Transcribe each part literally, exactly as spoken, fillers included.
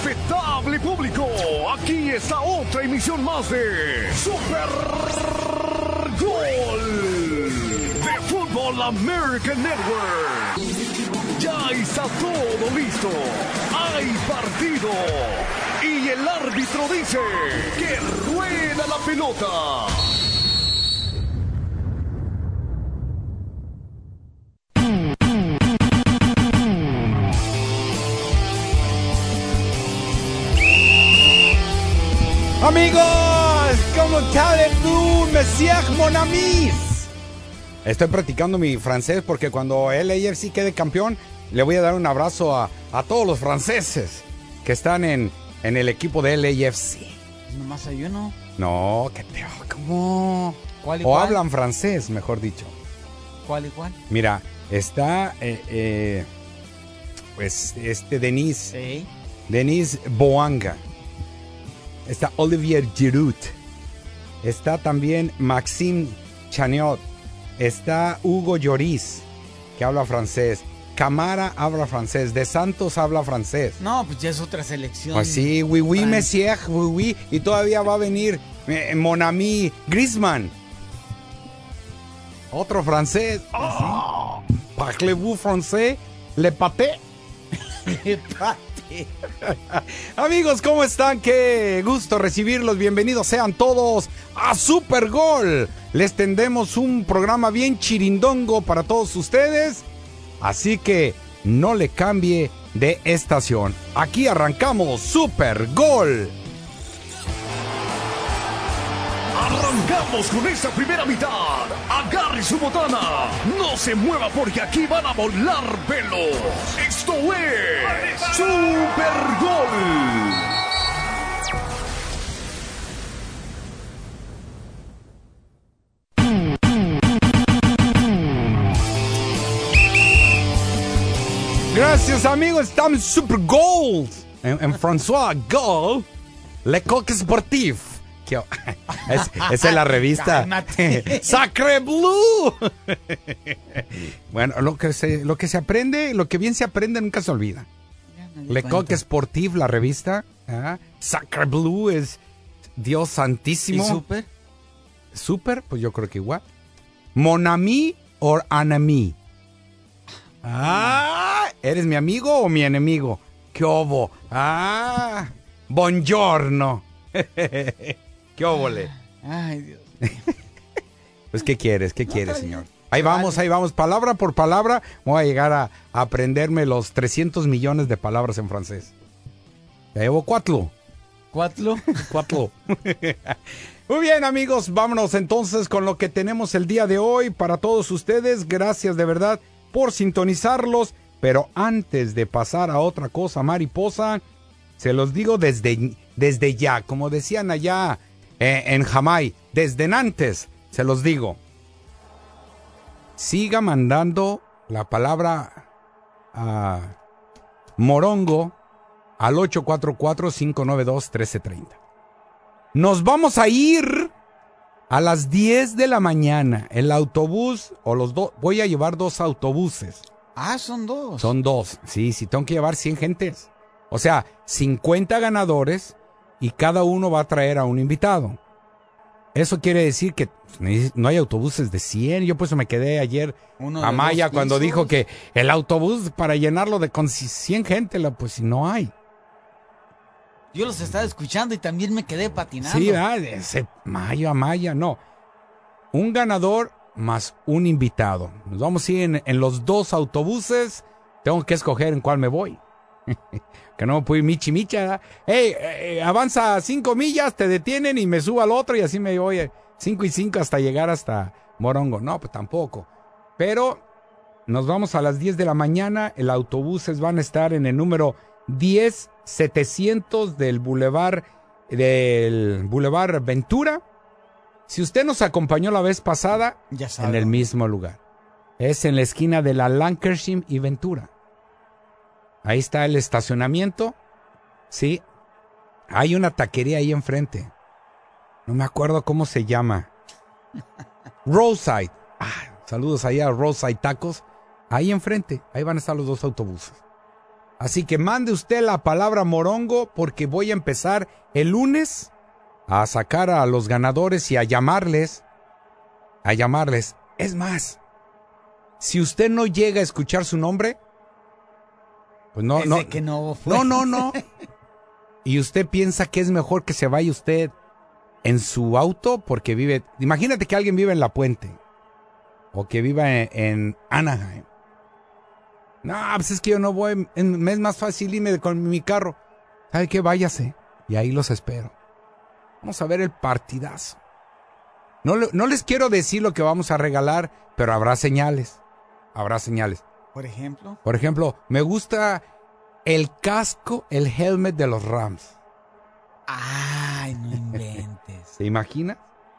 Respetable público, aquí está otra emisión más de Super Gol de Fútbol American Network. Ya está todo listo, hay partido y el árbitro dice que rueda la pelota. Amigos, ¿cómo allez-vous, monsieur mon ami? Estoy practicando mi francés porque cuando el A F C quede campeón, le voy a dar un abrazo a, a todos los franceses que están en, en el equipo del A F C. ¿Nomás hay uno? No, que te... ¿Cómo? ¿Cuál y o cuál? hablan francés, mejor dicho. ¿Cuál y cuál? Mira, está... Eh, eh, pues este Denis. Sí. Denis Boanga. Está Olivier Giroud. Está también Maxime Chaniot. Está Hugo Lloris, que habla francés. Camara habla francés. De Santos habla francés. No, pues ya es otra selección. Pues sí, oui, oui, Fran- monsieur, oui, oui. Y todavía va a venir eh, mon ami Griezmann. Otro francés. Oh, parlez-vous français? Le pâté. Amigos, ¿cómo están? Qué gusto recibirlos. Bienvenidos sean todos a Super Gol. Les tendemos un programa bien chirindongo para todos ustedes. Así que no le cambie de estación. Aquí arrancamos Super Gol. Arrancamos con esta primera mitad. Agarre su botana. No se mueva porque aquí van a volar pelos. Esto es Super Gol. Gracias, amigos. Estamos Super Gol. En, en François Gol, Le Coq Sportif. Que- es- Esa es la revista. Cálmate. Sacre Blue. Bueno, lo que se, lo que se aprende, lo que bien se aprende nunca se olvida. Ya me di Le cuenta. Coq Sportif, la revista. ¿Ah? Sacre Blue es Dios ¿Y santísimo. Super? Super, pues yo creo que igual. Mon ami or enemy. Ah, ¿eres mi amigo o mi enemigo? ¿Qué obo? Ah, buongiorno. ¿Qué óvole? Ay, Dios. Pues, ¿qué quieres? ¿Qué quieres, está señor? bien. Ahí vamos, Vale. ahí vamos. Palabra por palabra, voy a llegar a, a aprenderme los trescientos millones de palabras en francés. Ya llevo cuatro. ¿Cuatro? Cuatro. Muy bien, amigos, vámonos entonces con lo que tenemos el día de hoy para todos ustedes. Gracias de verdad por sintonizarlos. Pero antes de pasar a otra cosa, mariposa, se los digo desde, desde ya, como decían allá eh, en Jamái, desde antes, se los digo. Siga mandando la palabra a morongo al ocho cuatro cuatro, cinco nueve dos, uno tres tres cero. Nos vamos a ir a las diez de la mañana. El autobús, o los dos, voy a llevar dos autobuses. Ah, son dos. Son dos. Sí, sí, tengo que llevar cien gentes. O sea, cincuenta ganadores y cada uno va a traer a un invitado. Eso quiere decir que no hay autobuses de cien. Yo por eso me quedé ayer Uno a de Maya dos cuando pisos. dijo que el autobús para llenarlo de con cien gente, la- pues no hay. Yo los estaba escuchando y también me quedé patinando. Sí, ¿verdad? Ese Maya, Maya, no. Un ganador más un invitado. Nos vamos a ir en, en los dos autobuses. Tengo que escoger en cuál me voy. Que no me puedo ir michi micha. ¿verdad? Hey, eh, avanza cinco millas, te detienen y me subo al otro y así me voy eh, cinco y cinco hasta llegar hasta Morongo. No, pues tampoco. Pero nos vamos a las diez de la mañana. El autobuses van a estar en el número diez setecientos del Boulevard del Boulevard Ventura. Si usted nos acompañó la vez pasada, Ya sabe. en el mismo lugar. Es en la esquina de la Lancashire y Ventura. Ahí está el estacionamiento. Sí. Hay una taquería ahí enfrente. No me acuerdo cómo se llama. Roadside. Ah, saludos ahí a Roadside Tacos. Ahí enfrente. Ahí van a estar los dos autobuses. Así que mande usted la palabra morongo porque voy a empezar el lunes a sacar a los ganadores y a llamarles, a llamarles. Es más, si usted no llega a escuchar su nombre, pues no, no, que no fue. no, no, no. Y usted piensa que es mejor que se vaya usted en su auto porque vive, imagínate que alguien vive en La Puente o que viva en, en Anaheim. No, pues es que yo no voy, me es más fácil irme con mi carro. ¿Sabe qué? Váyase. Y ahí los espero. Vamos a ver el partidazo. No, no les quiero decir lo que vamos a regalar, pero habrá señales. Habrá señales. Por ejemplo. Por ejemplo, me gusta el casco, el helmet de los Rams. Ay, no inventes. ¿Se imagina?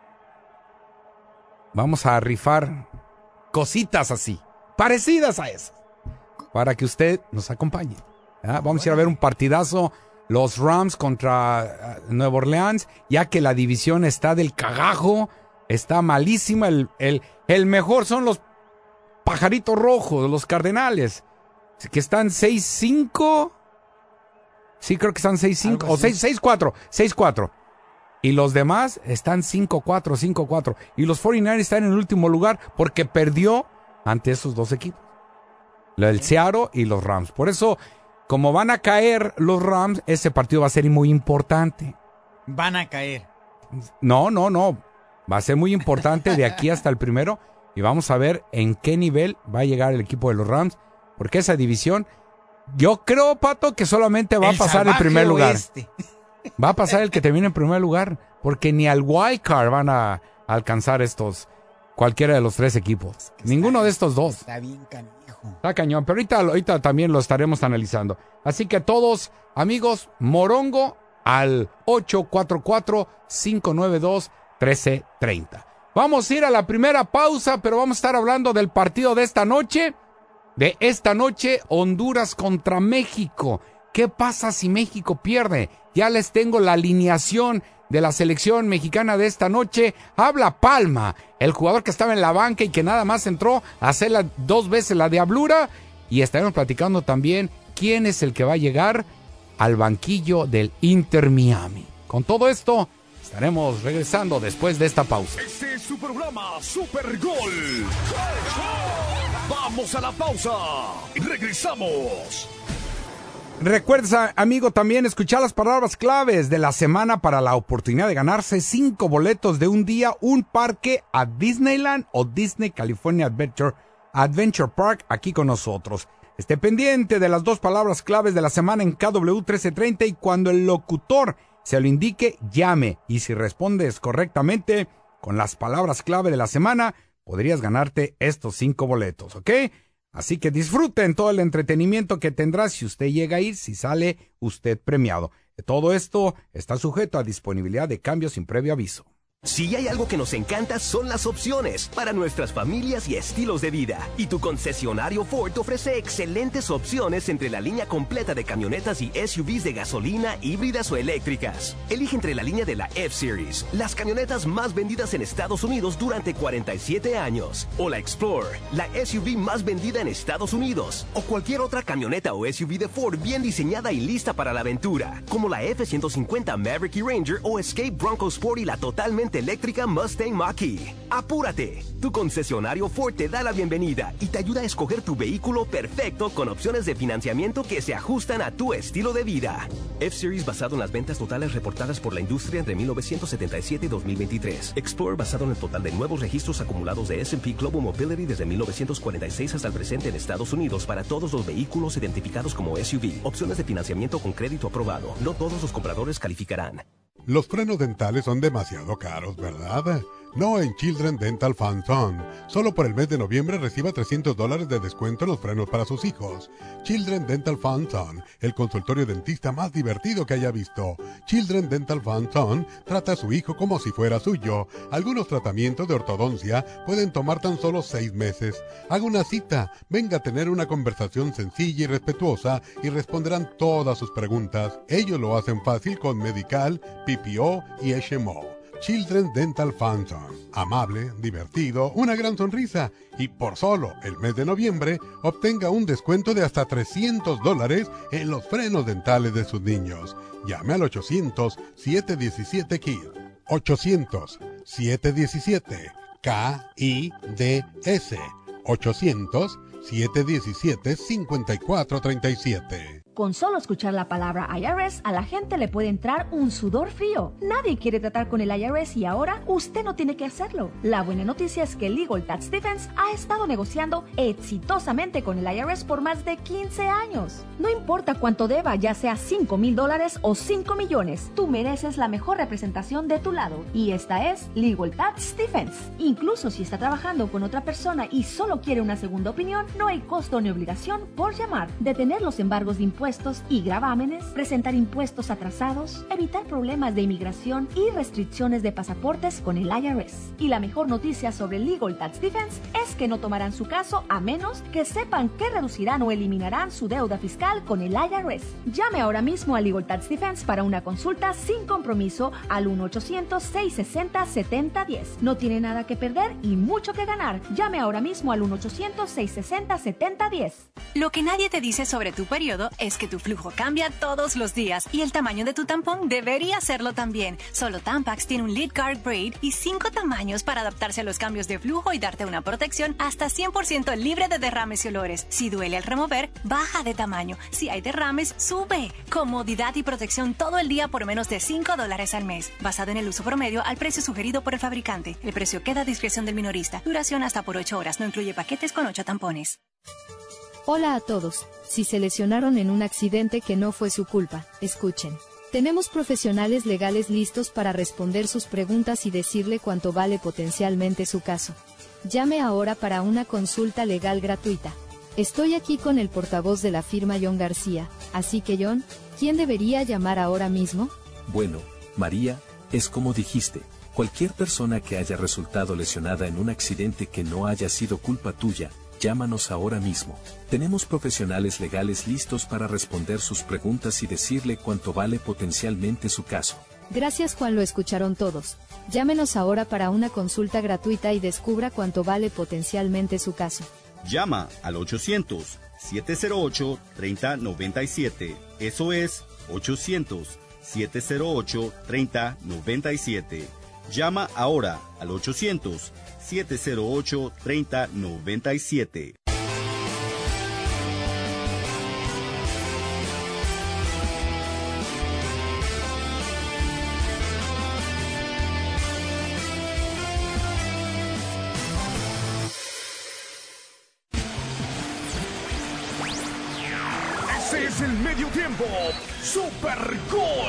Vamos a rifar cositas así, parecidas a esas, para que usted nos acompañe. ¿Ah? Vamos a ir a ver un partidazo, los Rams contra uh, Nueva Orleans, ya que la división está del cagajo, está malísima. El, el, el mejor son los pajaritos rojos, los Cardenales, que están seis cinco. Sí, creo que están seis cinco o seis cuatro. seis cuatro. Y los demás están cinco cuatro, cinco cuatro. Y los cuarenta y nueve están en el último lugar porque perdió ante esos dos equipos. El Seattle y los Rams. Por eso, como van a caer los Rams, ese partido va a ser muy importante. Van a caer. No, no, no. Va a ser muy importante de aquí hasta el primero. Y vamos a ver en qué nivel va a llegar el equipo de los Rams. Porque esa división, yo creo, Pato, que solamente va el a pasar el primer lugar. Oeste. Va a pasar el que termine en primer lugar. Porque ni al wild card van a alcanzar estos, cualquiera de los tres equipos. Ninguno de estos dos. Está bien canijo. Está cañón, pero ahorita, ahorita también lo estaremos analizando. Así que todos, amigos, morongo al ocho cuatro cuatro, cinco nueve dos, uno tres tres cero. Vamos a ir a la primera pausa, pero vamos a estar hablando del partido de esta noche. De esta noche, Honduras contra México. ¿Qué pasa si México pierde? Ya les tengo la alineación de la selección mexicana de esta noche. Habla Palma, el jugador que estaba en la banca y que nada más entró a hacer la, dos veces la diablura. Y estaremos platicando también quién es el que va a llegar al banquillo del Inter Miami. Con todo esto, estaremos regresando después de esta pausa. Este es su programa Super Gol. Vamos a la pausa y regresamos. Recuerda, amigo, también escuchar las palabras claves de la semana para la oportunidad de ganarse cinco boletos de un día, un parque a Disneyland o Disney California Adventure, Adventure Park aquí con nosotros. Esté pendiente de las dos palabras claves de la semana en K W trece treinta y cuando el locutor se lo indique, llame. Y si respondes correctamente con las palabras clave de la semana, podrías ganarte estos cinco boletos, ¿ok? Así que disfruten todo el entretenimiento que tendrá si usted llega a ir, si sale usted premiado. Todo esto está sujeto a disponibilidad de cambios sin previo aviso. Si hay algo que nos encanta son las opciones para nuestras familias y estilos de vida. Y tu concesionario Ford te ofrece excelentes opciones entre la línea completa de camionetas y S U Vs de gasolina, híbridas o eléctricas. Elige entre la línea de la F-Series, las camionetas más vendidas en Estados Unidos durante cuarenta y siete años. O la Explorer, la S U V más vendida en Estados Unidos. O cualquier otra camioneta o S U V de Ford bien diseñada y lista para la aventura. Como la F ciento cincuenta Maverick y Ranger o Escape Bronco Sport y la totalmente eléctrica Mustang Mach-E. ¡Apúrate! Tu concesionario Ford te da la bienvenida y te ayuda a escoger tu vehículo perfecto con opciones de financiamiento que se ajustan a tu estilo de vida. F-Series basado en las ventas totales reportadas por la industria entre mil novecientos setenta y siete y dos mil veintitrés. Explorer basado en el total de nuevos registros acumulados de S and P Global Mobility desde mil novecientos cuarenta y seis hasta el presente en Estados Unidos para todos los vehículos identificados como S U V. Opciones de financiamiento con crédito aprobado. No todos los compradores calificarán. Los frenos dentales son demasiado caros, ¿verdad? No en Children Dental Fun Zone. Solo por el mes de noviembre reciba trescientos dólares de descuento en los frenos para sus hijos. Children Dental Fun Zone, el consultorio dentista más divertido que haya visto. Children Dental Fun Zone trata a su hijo como si fuera suyo. Algunos tratamientos de ortodoncia pueden tomar tan solo seis meses. Haga una cita, venga a tener una conversación sencilla y respetuosa y responderán todas sus preguntas. Ellos lo hacen fácil con Medical, P P O y H M O. Children's Dental Fountain. Amable, divertido, una gran sonrisa. Y por solo el mes de noviembre, obtenga un descuento de hasta trescientos dólares en los frenos dentales de sus niños. Llame al ochocientos, siete diecisiete, K I D. ochocientos, siete diecisiete, K I D S. ochocientos, siete diecisiete, cincuenta y cuatro treinta y siete. Con solo escuchar la palabra I R S, a la gente le puede entrar un sudor frío. Nadie quiere tratar con el I R S y ahora usted no tiene que hacerlo. La buena noticia es que Legal Tax Defense ha estado negociando exitosamente con el I R S por más de quince años. No importa cuánto deba, ya sea cinco mil dólares o cinco millones, tú mereces la mejor representación de tu lado. Y esta es Legal Tax Defense. Incluso si está trabajando con otra persona y solo quiere una segunda opinión, no hay costo ni obligación por llamar. Detener los embargos de impuestos y gravámenes, presentar impuestos atrasados, evitar problemas de inmigración y restricciones de pasaportes con el I R S. Y la mejor noticia sobre Legal Tax Defense es que no tomarán su caso a menos que sepan que reducirán o eliminarán su deuda fiscal con el I R S. Llame ahora mismo a Legal Tax Defense para una consulta sin compromiso al uno ochocientos, seis sesenta, setenta diez. No tiene nada que perder y mucho que ganar. Llame ahora mismo al uno ochocientos, seis sesenta, setenta diez. Lo que nadie te dice sobre tu periodo es que tu flujo cambia todos los días y el tamaño de tu tampón debería hacerlo también. Solo Tampax tiene un Lead Guard Braid y cinco tamaños para adaptarse a los cambios de flujo y darte una protección hasta cien por ciento libre de derrames y olores. Si duele al remover, baja de tamaño. Si hay derrames, sube. Comodidad y protección todo el día por menos de cinco dólares al mes. Basado en el uso promedio al precio sugerido por el fabricante. El precio queda a discreción del minorista. Duración hasta por ocho horas. No incluye paquetes con ocho tampones. Hola a todos. Si se lesionaron en un accidente que no fue su culpa, escuchen. Tenemos profesionales legales listos para responder sus preguntas y decirle cuánto vale potencialmente su caso. Llame ahora para una consulta legal gratuita. Estoy aquí con el portavoz de la firma John García, así que John, ¿quién debería llamar ahora mismo? Bueno, María, es como dijiste, cualquier persona que haya resultado lesionada en un accidente que no haya sido culpa tuya, llámanos ahora mismo. Tenemos profesionales legales listos para responder sus preguntas y decirle cuánto vale potencialmente su caso. Gracias, Juan, lo escucharon todos. Llámenos ahora para una consulta gratuita y descubra cuánto vale potencialmente su caso. Llama al ochocientos, siete cero ocho, tres cero nueve siete. Eso es ochocientos, siete cero ocho, tres cero nueve siete. Llama ahora al ochocientos, siete cero ocho, tres cero nueve siete. Ese es el medio tiempo. Super Gol.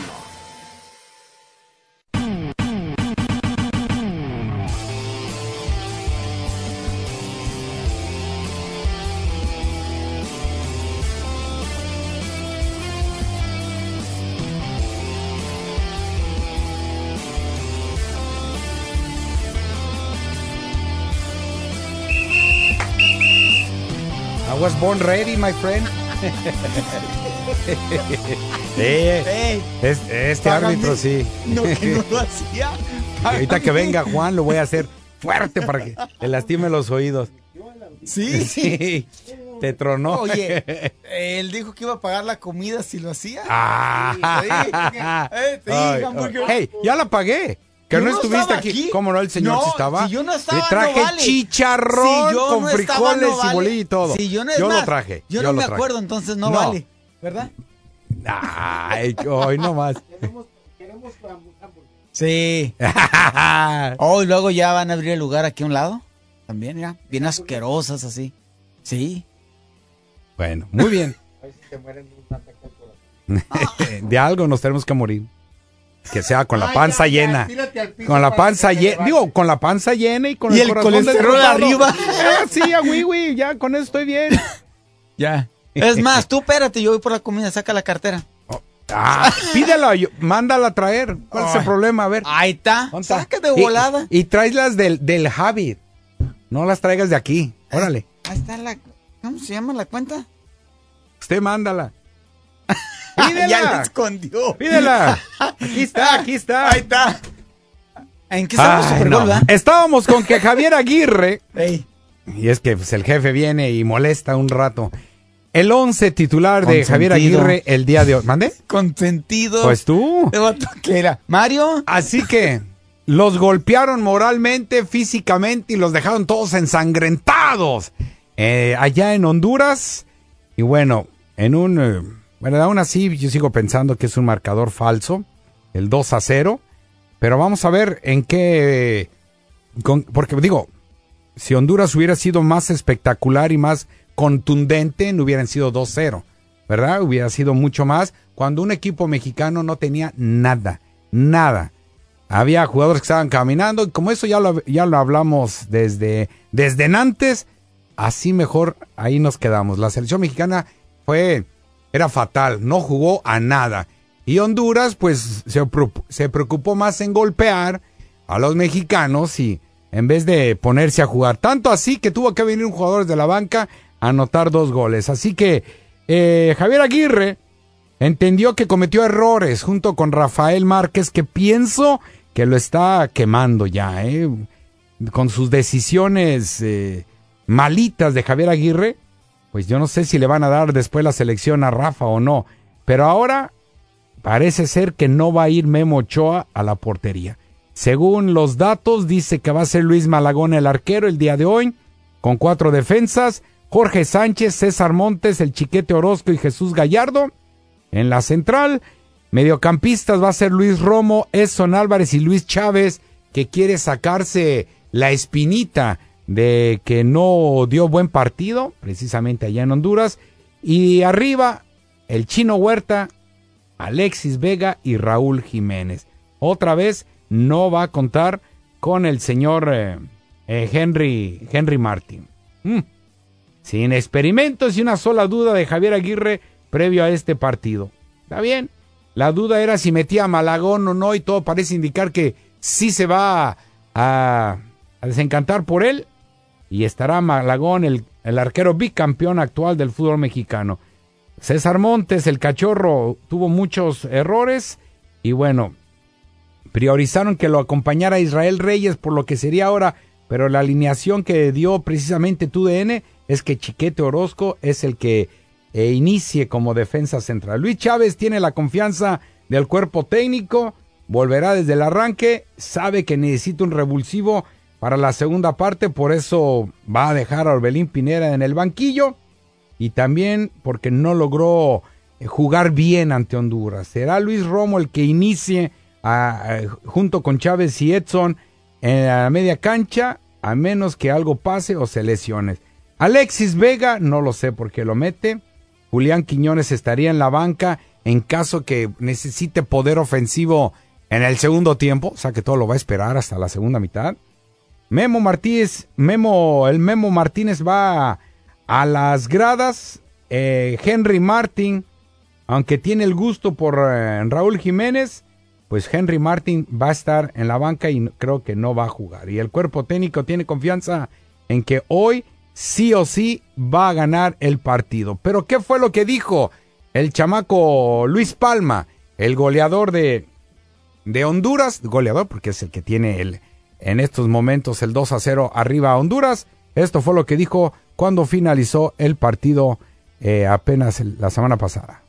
I was born ready, my friend. eh, Ey, es- este págame. árbitro sí. No, que no lo hacía. Y ahorita que venga Juan lo voy a hacer fuerte para que le lastime los oídos. Sí. Sí, te tronó. Oye, él dijo que iba a pagar la comida si lo hacía. Ah. Eh, sí, Ay, hamburger. hey, ya la pagué. Que Yo no no estuviste estaba aquí. aquí. ¿Cómo no? El señor No, sí estaba. si yo no estaba, Le traje no vale. chicharrón Si yo con no estaba, frijoles no vale. y bolillo y todo. Si yo no es lo más, traje. Yo, yo no lo me traje. acuerdo, entonces no, No. vale. ¿Verdad? Ay, hoy nomás. Sí. Oh, y luego ya van a abrir el lugar aquí a un lado. También, mira. Bien asquerosas así. Sí. Bueno, muy bien. De algo nos tenemos que morir. Que sea con la panza llena. Con la panza llena. Digo, con la panza llena y con Y el, el corazón colesterol desbordado. arriba. Eh, sí, a güey, güey, ya con eso estoy bien. Ya. Es más, tú espérate, yo voy por la comida, saca la cartera. Ah, pídela, yo- mándala a traer. ¿Cuál es el Ay. problema? A ver. Ahí está. ¿Dónde está? Saca de Y- volada. Y, tráelas del, del Habit. No las traigas de aquí. Órale. Ahí está la... ¿Cómo se llama la cuenta? Usted mándala. Ya la Pídela. escondió. Pídela. Aquí está, aquí está. Ahí está. ¿En qué estamos? Ay, Super no. Bowl, ¿verdad? Estábamos con que Javier Aguirre, Ey. y es que pues, el jefe viene y molesta un rato. El once titular de Consentido. Javier Aguirre el día de hoy. ¿Mande? Consentido. Pues tú. ¿Qué era? ¿Mario? Así que los golpearon moralmente, físicamente y los dejaron todos ensangrentados. Eh, allá en Honduras. Y bueno, en un... Eh, bueno, aún así yo sigo pensando que es un marcador falso. El dos a cero. Pero vamos a ver en qué... Con, porque digo, si Honduras hubiera sido más espectacular y más contundente, no hubieran sido dos cero, ¿verdad? Hubiera sido mucho más cuando un equipo mexicano no tenía nada, nada. Había jugadores que estaban caminando y como eso ya lo, ya lo hablamos desde, desde antes, así mejor ahí nos quedamos. La selección mexicana fue, era fatal, no jugó a nada. Y Honduras pues se, se preocupó más en golpear a los mexicanos y en vez de ponerse a jugar. Tanto así que tuvo que venir un jugador de la banca a anotar dos goles. Así que eh, Javier Aguirre entendió que cometió errores junto con Rafael Márquez, que pienso que lo está quemando ya, ¿eh? Con sus decisiones eh, malitas de Javier Aguirre, pues yo no sé si le van a dar después la selección a Rafa o no. Pero ahora parece ser que no va a ir Memo Ochoa a la portería. Según los datos, dice que va a ser Luis Malagón el arquero el día de hoy, con cuatro defensas. Jorge Sánchez, César Montes, el Chiquete Orozco y Jesús Gallardo. En la central, mediocampistas va a ser Luis Romo, Edson Álvarez y Luis Chávez, que quiere sacarse la espinita de que no dio buen partido, precisamente allá en Honduras. Y arriba, el Chino Huerta, Alexis Vega y Raúl Jiménez. Otra vez no va a contar con el señor eh, eh, Henry, Henry Martin. Mm. Sin experimentos y una sola duda de Javier Aguirre previo a este partido. ¿Está bien? La duda era si metía a Malagón o no y todo parece indicar que sí se va a, a, a desencantar por él y estará Malagón, el, el arquero bicampeón actual del fútbol mexicano. César Montes, el cachorro, tuvo muchos errores y bueno, priorizaron que lo acompañara Israel Reyes por lo que sería ahora, pero la alineación que dio precisamente T U D N es que Chiquete Orozco es el que eh, inicie como defensa central. Luis Chávez tiene la confianza del cuerpo técnico, volverá desde el arranque, sabe que necesita un revulsivo para la segunda parte, por eso va a dejar a Orbelín Pineda en el banquillo y también porque no logró eh, jugar bien ante Honduras. Será Luis Romo el que inicie a, a, junto con Chávez y Edson en la media cancha, a menos que algo pase o se lesione. Alexis Vega, no lo sé por qué lo mete. Julián Quiñones estaría en la banca en caso que necesite poder ofensivo en el segundo tiempo, o sea que todo lo va a esperar hasta la segunda mitad. Memo Martínez, Memo, el Memo Martínez va a, a las gradas. Eh, Henry Martin, aunque tiene el gusto por eh, Raúl Jiménez, pues Henry Martin va a estar en la banca y creo que no va a jugar. Y el cuerpo técnico tiene confianza en que hoy sí o sí va a ganar el partido. Pero ¿qué fue lo que dijo el chamaco Luis Palma, el goleador de, de Honduras? Goleador porque es el que tiene el, en estos momentos el dos a cero arriba a Honduras. Esto fue lo que dijo cuando finalizó el partido eh, apenas el, la semana pasada.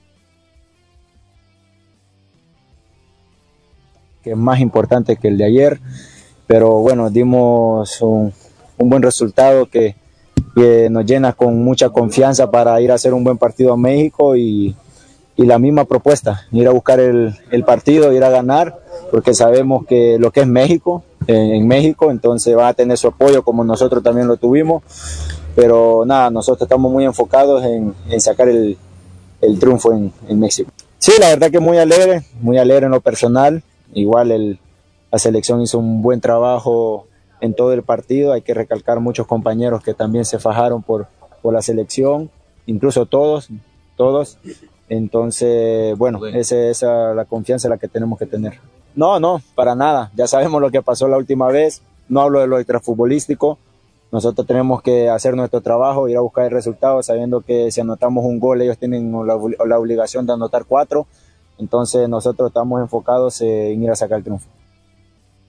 Que es más importante que el de ayer, pero bueno, dimos un, un buen resultado que que nos llena con mucha confianza para ir a hacer un buen partido a México y, y la misma propuesta, ir a buscar el, el partido, ir a ganar, porque sabemos que lo que es México, en, en México, entonces va a tener su apoyo como nosotros también lo tuvimos, pero nada, nosotros estamos muy enfocados en, en sacar el, el triunfo en, en México. Sí, la verdad que muy alegre, muy alegre en lo personal, igual el, la selección hizo un buen trabajo en todo el partido. Hay que recalcar muchos compañeros que también se fajaron por, por la selección, incluso todos, todos. Entonces, bueno, esa es la confianza la que tenemos que tener. No, no, para nada. Ya sabemos lo que pasó la última vez. No hablo de lo extrafutbolístico. Nosotros tenemos que hacer nuestro trabajo, ir a buscar el resultado, sabiendo que si anotamos un gol, ellos tienen la, la obligación de anotar cuatro. Entonces, nosotros estamos enfocados en ir a sacar el triunfo.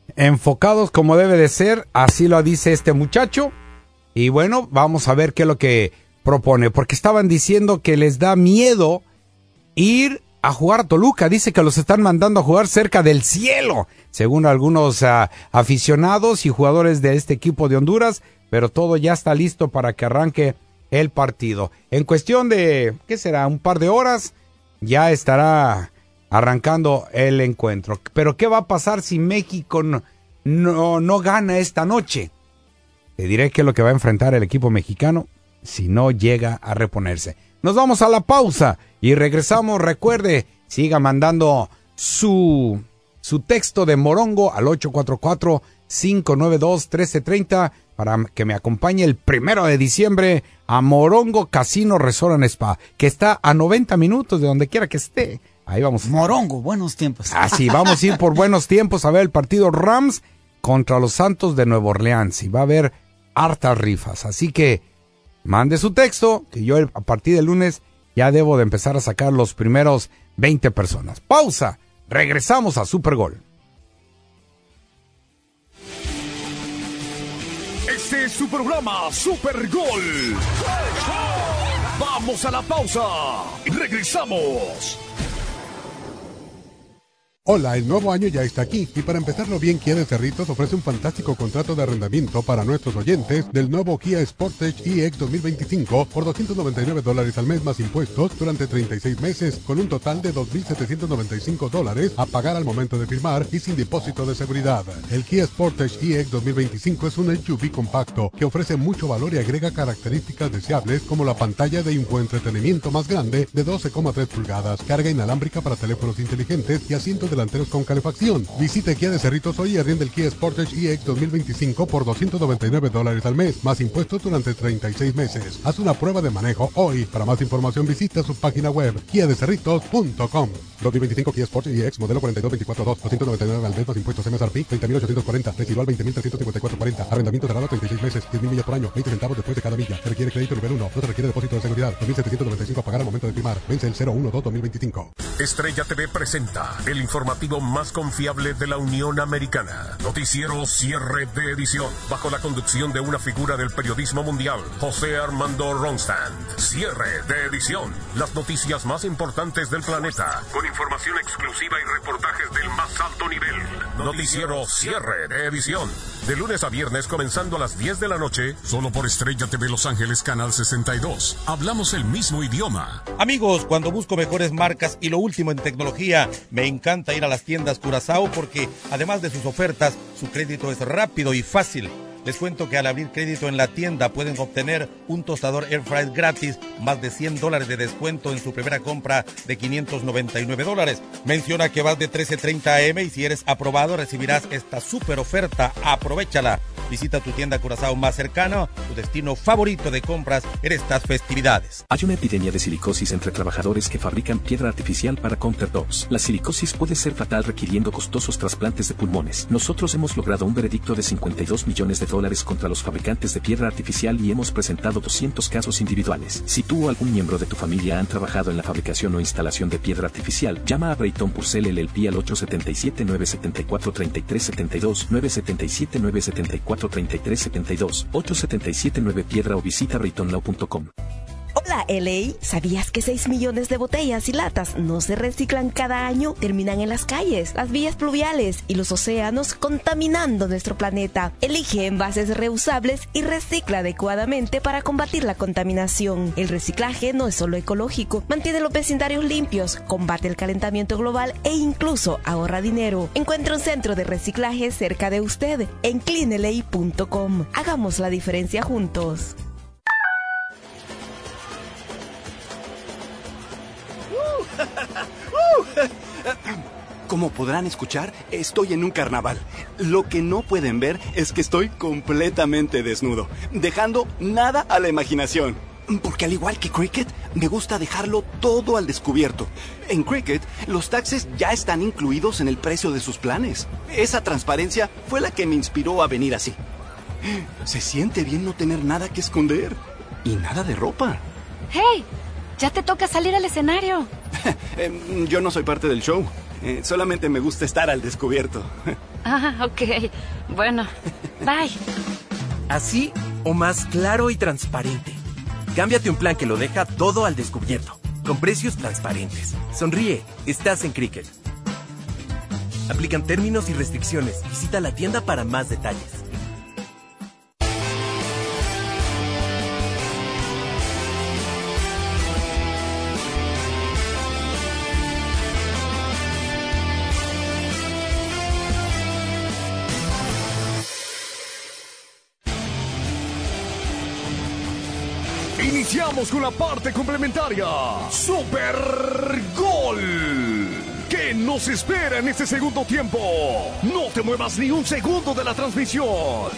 enfocados como debe de ser, así lo dice este muchacho. Y bueno, vamos a ver qué es lo que propone, porque estaban diciendo que les da miedo ir a jugar a Toluca. Dice que los están mandando a jugar cerca del cielo, según algunos uh, aficionados y jugadores de este equipo de Honduras, pero todo ya está listo para que arranque el partido. En cuestión de, ¿qué será? Un par de horas, ya estará arrancando el encuentro. Pero ¿qué va a pasar si México no, no, no gana esta noche? Te diré qué es lo que va a enfrentar el equipo mexicano si no llega a reponerse. Nos vamos a la pausa y regresamos. Recuerde, siga mandando su, su texto de Morongo al ocho cuatro cuatro, cinco nueve dos, uno tres tres cero para que me acompañe el primero de diciembre a Morongo Casino Resort and Spa, que está a noventa minutos de donde quiera que esté. Ahí vamos. Morongo, buenos tiempos. Así, vamos a ir por buenos tiempos a ver el partido Rams contra los Santos de Nueva Orleans. Y va a haber hartas rifas. Así que mande su texto, que yo a partir del lunes ya debo de empezar a sacar los primeros veinte personas. Pausa. Regresamos a Super Gol. Este es su programa Super Gol. Vamos a la pausa y regresamos. Hola, el nuevo año ya está aquí y para empezarlo bien, Kia de Cerritos ofrece un fantástico contrato de arrendamiento para nuestros oyentes del nuevo Kia Sportage E X dos mil veinticinco por doscientos noventa y nueve dólares al mes más impuestos durante treinta y seis meses con un total de dos mil setecientos noventa y cinco dólares a pagar al momento de firmar y sin depósito de seguridad. El Kia Sportage E X dos mil veinticinco es un S U V compacto que ofrece mucho valor y agrega características deseables como la pantalla de infoentretenimiento más grande de doce coma tres pulgadas, carga inalámbrica para teléfonos inteligentes y asientos de delanteros con calefacción. Visite Kia de Cerritos hoy y arriende el Kia Sportage E X dos mil veinticinco por doscientos noventa y nueve dólares al mes, más impuestos durante treinta y seis meses. Haz una prueba de manejo hoy. Para más información visita su página web kia de cerritos punto com. dos mil veinticinco Kia Sportage E X modelo cuarenta y dos veinticuatro dos, doscientos noventa y nueve al mes más impuestos M S R P treinta mil ochocientos cuarenta, residual veinte mil trescientos cincuenta y cuatro cuarenta, arrendamiento cerrado a treinta y seis meses, diez mil millas por año, veinte centavos después de cada milla. Se requiere crédito nivel uno, no se requiere depósito de seguridad. dos mil setecientos noventa y cinco a pagar al momento de firmar. Vence el cero uno dos dos mil veinticinco. Estrella T V presenta el informativo más confiable de la Unión Americana. Noticiero Cierre de Edición, bajo la conducción de una figura del periodismo mundial, José Armando Ronstand. Cierre de Edición, las noticias más importantes del planeta, con información exclusiva y reportajes del más alto nivel. Noticiero Cierre de Edición, de lunes a viernes comenzando a las diez de la noche, solo por Estrella T V Los Ángeles, Canal sesenta y dos. Hablamos el mismo idioma. Amigos, cuando busco mejores marcas y lo último en tecnología, me encanta ir a las tiendas Curazao porque, además de sus ofertas, su crédito es rápido y fácil. Les cuento que al abrir crédito en la tienda pueden obtener un tostador Air Fryer gratis, más de cien dólares de descuento en su primera compra de quinientos noventa y nueve dólares. Menciona que vas de trece treinta a eme y si eres aprobado recibirás esta super oferta. Aprovéchala. Visita tu tienda Curazao más cercana, tu destino favorito de compras en estas festividades. Hay una epidemia de silicosis entre trabajadores que fabrican piedra artificial para countertops. La silicosis puede ser fatal requiriendo costosos trasplantes de pulmones. Nosotros hemos logrado un veredicto de cincuenta y dos millones de dólares contra los fabricantes de piedra artificial y hemos presentado doscientos casos individuales. Si tú o algún miembro de tu familia han trabajado en la fabricación o instalación de piedra artificial, llama a Brayton Purcell L L P al ocho siete siete, nueve siete cuatro, tres tres siete dos, nueve siete siete, nueve siete cuatro, tres tres siete dos, ocho siete siete nueve piedra o visita brayton law punto com. Hola L A, ¿sabías que seis millones de botellas y latas no se reciclan cada año? Terminan en las calles, las vías pluviales y los océanos contaminando nuestro planeta. Elige envases reusables y recicla adecuadamente para combatir la contaminación. El reciclaje no es solo ecológico, mantiene los vecindarios limpios, combate el calentamiento global e incluso ahorra dinero. Encuentre un centro de reciclaje cerca de usted en clean L A punto com. Hagamos la diferencia juntos. Como podrán escuchar, estoy en un carnaval. Lo que no pueden ver es que estoy completamente desnudo, dejando nada a la imaginación. Porque al igual que Cricket, me gusta dejarlo todo al descubierto. En Cricket, los taxes ya están incluidos en el precio de sus planes. Esa transparencia fue la que me inspiró a venir así. Se siente bien no tener nada que esconder. Y nada de ropa. ¡Hey! Ya te toca salir al escenario. Yo no soy parte del show. Eh, solamente me gusta estar al descubierto. Ah, ok. Bueno, bye. ¿Así o más claro y transparente? Cámbiate un plan que lo deja todo al descubierto, con precios transparentes. Sonríe, estás en Cricket. Aplican términos y restricciones. Visita la tienda para más detalles. Iniciamos con la parte complementaria. Super Gol. ¿Qué nos espera en este segundo tiempo? No te muevas ni un segundo de la transmisión.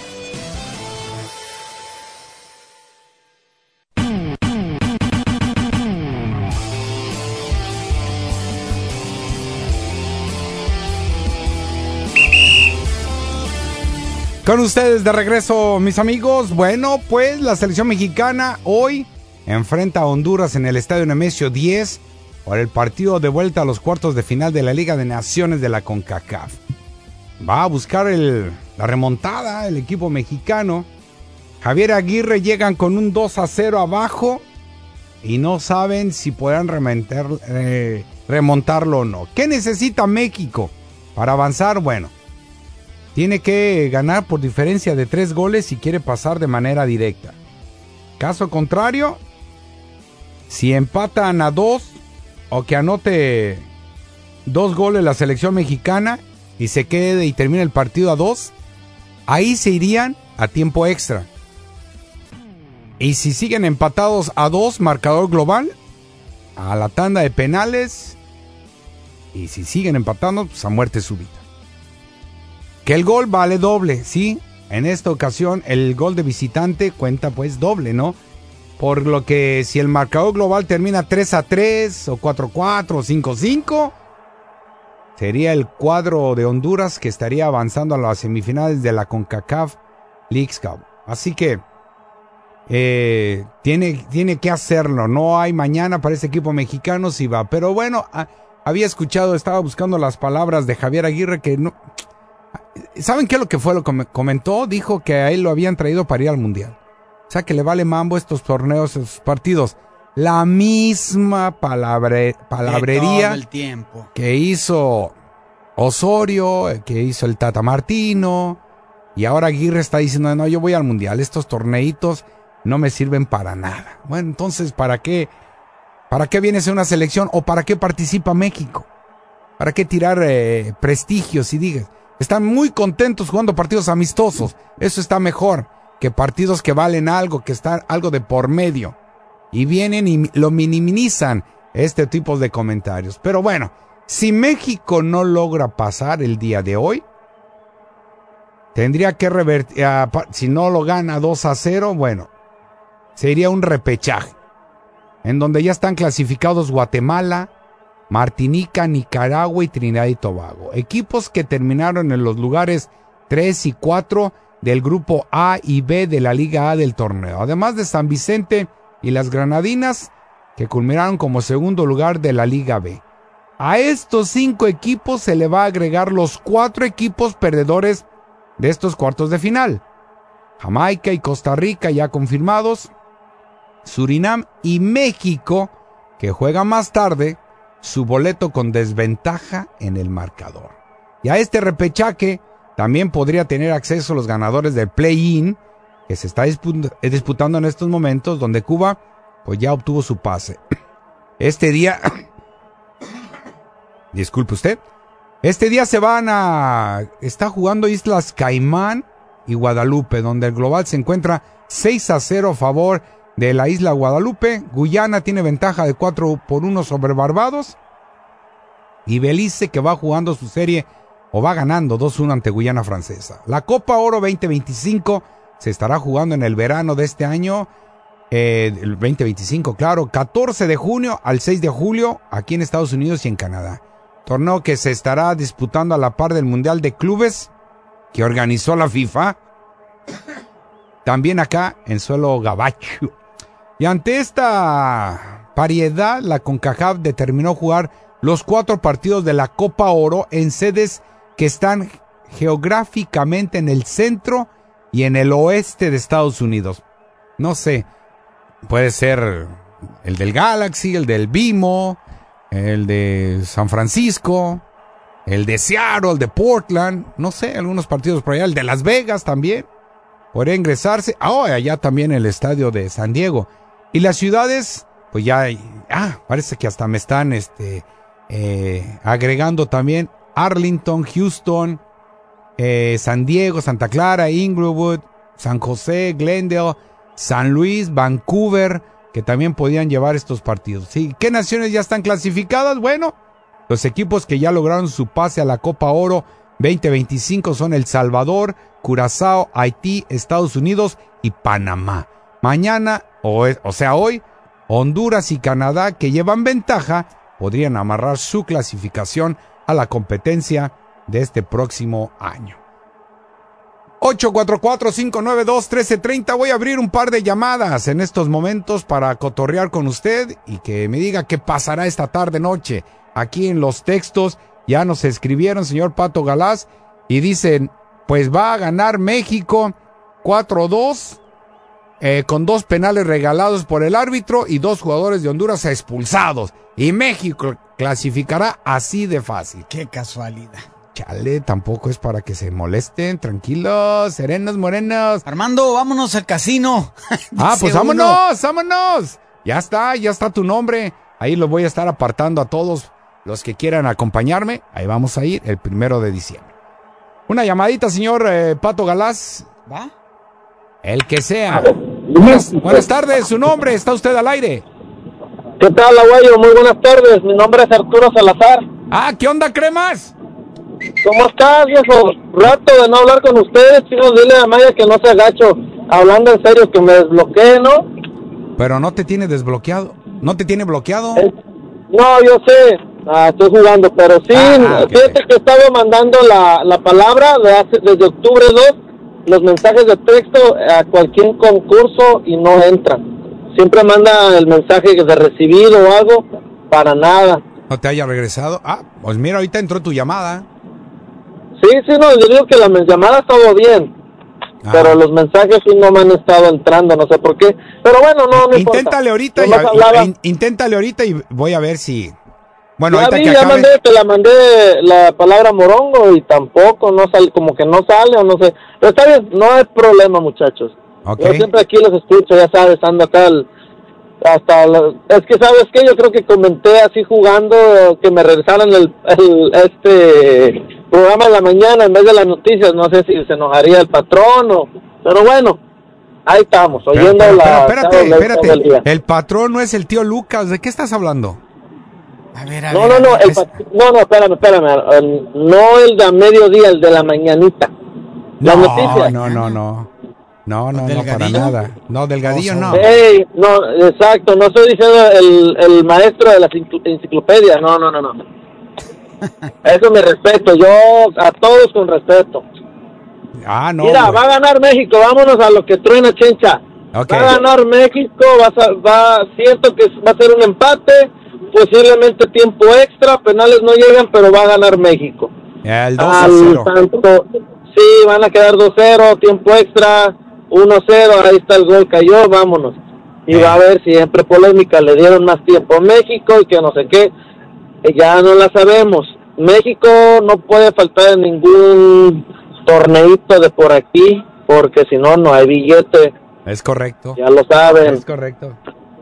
Con ustedes de regreso, mis amigos. Bueno, pues la selección mexicana hoy enfrenta a Honduras en el Estadio Nemesio diez por el partido de vuelta a los cuartos de final de la Liga de Naciones de la CONCACAF. Va a buscar el, la remontada el equipo mexicano. Javier Aguirre llegan con un dos a cero abajo y no saben si podrán remontar, eh, remontarlo o no. ¿Qué necesita México para avanzar? Bueno, tiene que ganar por diferencia de tres goles si quiere pasar de manera directa. Caso contrario, si empatan a dos o que anote dos goles la selección mexicana y se quede y termine el partido a dos, ahí se irían a tiempo extra. Y si siguen empatados a dos, marcador global, a la tanda de penales. Y si siguen empatando, pues a muerte súbita. Que el gol vale doble, ¿sí? En esta ocasión el gol de visitante cuenta pues doble, ¿no? Por lo que si el marcador global termina tres a tres o cuatro a cuatro o cinco a cinco, sería el cuadro de Honduras que estaría avanzando a las semifinales de la CONCACAF Leagues Cup. Así que eh, tiene, tiene que hacerlo. No hay mañana para este equipo mexicano si va. Pero bueno, a, había escuchado, estaba buscando las palabras de Javier Aguirre que no... ¿Saben qué es lo que fue lo que comentó? Dijo que a él lo habían traído para ir al Mundial. O sea que le vale mambo estos torneos, estos partidos. La misma palabre, palabrería todo el tiempo que hizo Osorio, que hizo el Tata Martino. Y ahora Aguirre está diciendo, no, yo voy al Mundial. Estos torneitos no me sirven para nada. Bueno, entonces, ¿para qué? ¿Para qué viene a ser una selección? ¿O para qué participa México? ¿Para qué tirar eh, prestigios y digas? Están muy contentos jugando partidos amistosos. Eso está mejor que partidos que valen algo, que están algo de por medio. Y vienen y lo minimizan este tipo de comentarios. Pero bueno, si México no logra pasar el día de hoy, tendría que revertir, uh, si no lo gana dos a cero, bueno, sería un repechaje. En donde ya están clasificados Guatemala, Martinica, Nicaragua y Trinidad y Tobago. Equipos que terminaron en los lugares tres y cuatro del grupo A y B de la Liga A del torneo. Además de San Vicente y las Granadinas, que culminaron como segundo lugar de la Liga B. A estos cinco equipos se le va a agregar los cuatro equipos perdedores de estos cuartos de final. Jamaica y Costa Rica ya confirmados. Surinam y México, que juega más tarde, su boleto con desventaja en el marcador. Y a este repechaje también podría tener acceso los ganadores del play-in, que se está disput- disputando en estos momentos, donde Cuba pues ya obtuvo su pase. Este día, disculpe usted, este día se van a, está jugando Islas Caimán y Guadalupe, donde el global se encuentra seis a cero a favor de la isla Guadalupe. Guyana tiene ventaja de cuatro por uno sobre Barbados. Y Belice, que va jugando su serie o va ganando dos uno ante Guyana Francesa. La Copa Oro veinte veinticinco se estará jugando en el verano de este año. Eh, el veinte veinticinco, claro. catorce de junio al seis de julio aquí en Estados Unidos y en Canadá. Torneo que se estará disputando a la par del Mundial de Clubes que organizó la FIFA. También acá en suelo gabacho. Y ante esta paridad, la CONCACAF determinó jugar los cuatro partidos de la Copa Oro en sedes que están geográficamente en el centro y en el oeste de Estados Unidos. No sé, puede ser el del Galaxy, el del B M O, el de San Francisco, el de Seattle, el de Portland, no sé, algunos partidos por allá, el de Las Vegas también, podría ingresarse. Ah, oh, allá también el estadio de San Diego. Y las ciudades, pues ya, ah, parece que hasta me están este, eh, agregando también Arlington, Houston, eh, San Diego, Santa Clara, Inglewood, San José, Glendale, San Luis, Vancouver, que también podían llevar estos partidos. ¿Sí? ¿Qué naciones ya están clasificadas? Bueno, los equipos que ya lograron su pase a la Copa Oro veinte veinticinco son El Salvador, Curazao, Haití, Estados Unidos y Panamá. Mañana, o, o sea hoy, Honduras y Canadá, que llevan ventaja, podrían amarrar su clasificación a la competencia de este próximo año. ocho cuatro cuatro, cinco nueve dos, uno tres tres cero. Voy a abrir un par de llamadas en estos momentos para cotorrear con usted y que me diga qué pasará esta tarde noche. Aquí en los textos ya nos escribieron, señor Pato Galás, y dicen, pues va a ganar México cuatro dos, eh, con dos penales regalados por el árbitro y dos jugadores de Honduras expulsados. Y México clasificará así de fácil. Qué casualidad. Chale, tampoco es para que se molesten, tranquilos, serenos, morenos. Armando, vámonos al casino. Ah, pues vámonos, vámonos. Ya está, ya está tu nombre. Ahí los voy a estar apartando a todos los que quieran acompañarme. Ahí vamos a ir el primero de diciembre. Una llamadita, señor eh, Pato Galás. ¿Va? El que sea. Buenas, buenas tardes, su nombre, está usted al aire. ¿Qué tal, Aguayo? Muy buenas tardes, mi nombre es Arturo Salazar. Ah, ¿qué onda, cremas? ¿Cómo estás, viejo? Rato de no hablar con ustedes, chicos, dile a Maya que no se agacho. Hablando en serio, que me desbloquee, ¿no? Pero no te tiene desbloqueado, no te tiene bloqueado. Eh, no, yo sé, ah, estoy jugando, pero sí, ah, okay. Fíjate que estaba mandando la, la palabra de hace, desde octubre dos, los mensajes de texto a cualquier concurso y no entran. Siempre manda el mensaje de recibido o algo, para nada. ¿No te haya regresado? Ah, pues mira, ahorita entró tu llamada. Sí, sí, no, yo digo que las llamadas todo bien, ah. pero los mensajes sí no me han estado entrando, no sé por qué. Pero bueno, no, no Inténtale importa. ahorita, y, in, inténtale ahorita y voy a ver si... Bueno, ya ahorita vi, que ya acabe... mandé, te la mandé la palabra morongo y tampoco, no sale, como que no sale o no sé. Pero está bien, no hay problema, muchachos. Okay. Yo siempre aquí los escucho, ya sabes, ando acá el, hasta la, es que sabes que yo creo que comenté así jugando que me regresaran el, el este programa de la mañana en vez de las noticias. No sé si se enojaría el patrón o, pero bueno, ahí estamos oyendo pero, pero, la pero espérate, espérate, el patrón no es el tío Lucas. ¿De qué estás hablando? A ver, a no, ver, no, no, el, no, no, espérame, espérame, no el de a mediodía, el de la mañanita. Las no, noticias. No, no, no. No, no, no, para nada. No, Delgadillo no. Hey, no, exacto, no estoy diciendo el, el maestro de la enciclopedia, no, no, no, no. Eso me respeto, yo a todos con respeto. Ah, no. Mira, güey. Va a ganar México, vámonos a lo que truena, Chencha. Okay. Va a ganar México, va a, va, siento que va a ser un empate, posiblemente tiempo extra, penales no llegan, pero va a ganar México. El dos a cero. Tanto, sí, van a quedar dos cero, tiempo extra, uno cero, ahí está el gol, cayó, vámonos. Y eh. va a haber siempre polémica, le dieron más tiempo a México y que no sé qué, ya no la sabemos. México no puede faltar en ningún torneito de por aquí, porque si no, no hay billete. Es correcto. Ya lo saben. Es correcto.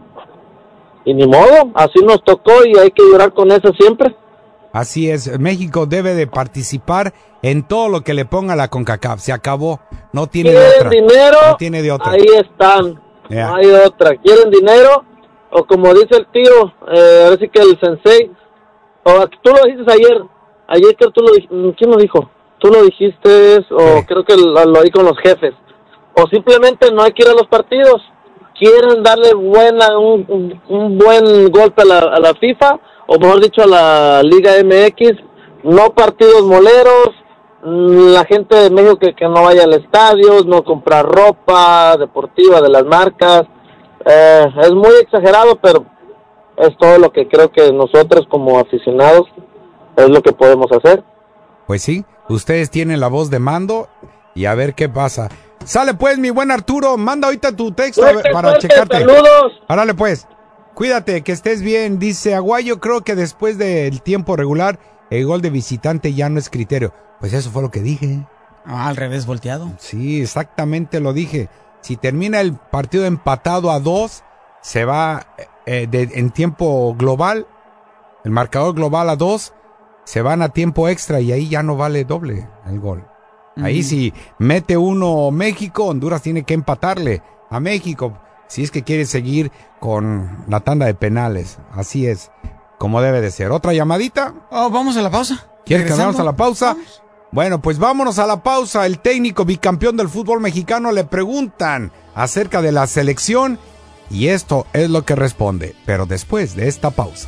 Y ni modo, así nos tocó y hay que llorar con eso siempre. Así es, México debe de participar en todo lo que le ponga la CONCACAF. Se acabó, no tiene de otra. ¿Quieren dinero? No tiene de otra. Ahí están, yeah. No hay otra. ¿Quieren dinero? O como dice el tío, eh, a ver si que el sensei, o tú lo dijiste ayer, ayer que tú lo dijiste, ¿quién lo dijo? Tú lo dijiste, o sí. Creo que lo, lo oí con los jefes. O simplemente no hay que ir a los partidos. Quieren darle buena un, un, un buen golpe a la, a la FIFA, o mejor dicho a la Liga M X, no partidos moleros, la gente de México que, que no vaya al estadio, no comprar ropa deportiva de las marcas, eh, es muy exagerado, pero es todo lo que creo que nosotros como aficionados es lo que podemos hacer. Pues sí, ustedes tienen la voz de mando y a ver qué pasa. Sale pues, mi buen Arturo, manda ahorita tu texto a ver, para suerte, checarte. Saludos. Árale pues, cuídate, que estés bien. Dice Aguayo, creo que después del tiempo regular, el gol de visitante ya no es criterio. Pues eso fue lo que dije. Ah, al revés, volteado. Sí, exactamente lo dije. Si termina el partido empatado a dos, se va eh, de, en tiempo global, el marcador global a dos, se van a tiempo extra y ahí ya no vale doble el gol. Uh-huh. Ahí si mete uno México, Honduras tiene que empatarle a México, si es que quiere seguir con la tanda de penales. Así es, como debe de ser. ¿Otra llamadita? Oh, vamos a la pausa. ¿Quieres que vamos a la pausa? Vamos. Bueno, pues vámonos a la pausa. El técnico bicampeón del fútbol mexicano le preguntan acerca de la selección y esto es lo que responde, pero después de esta pausa.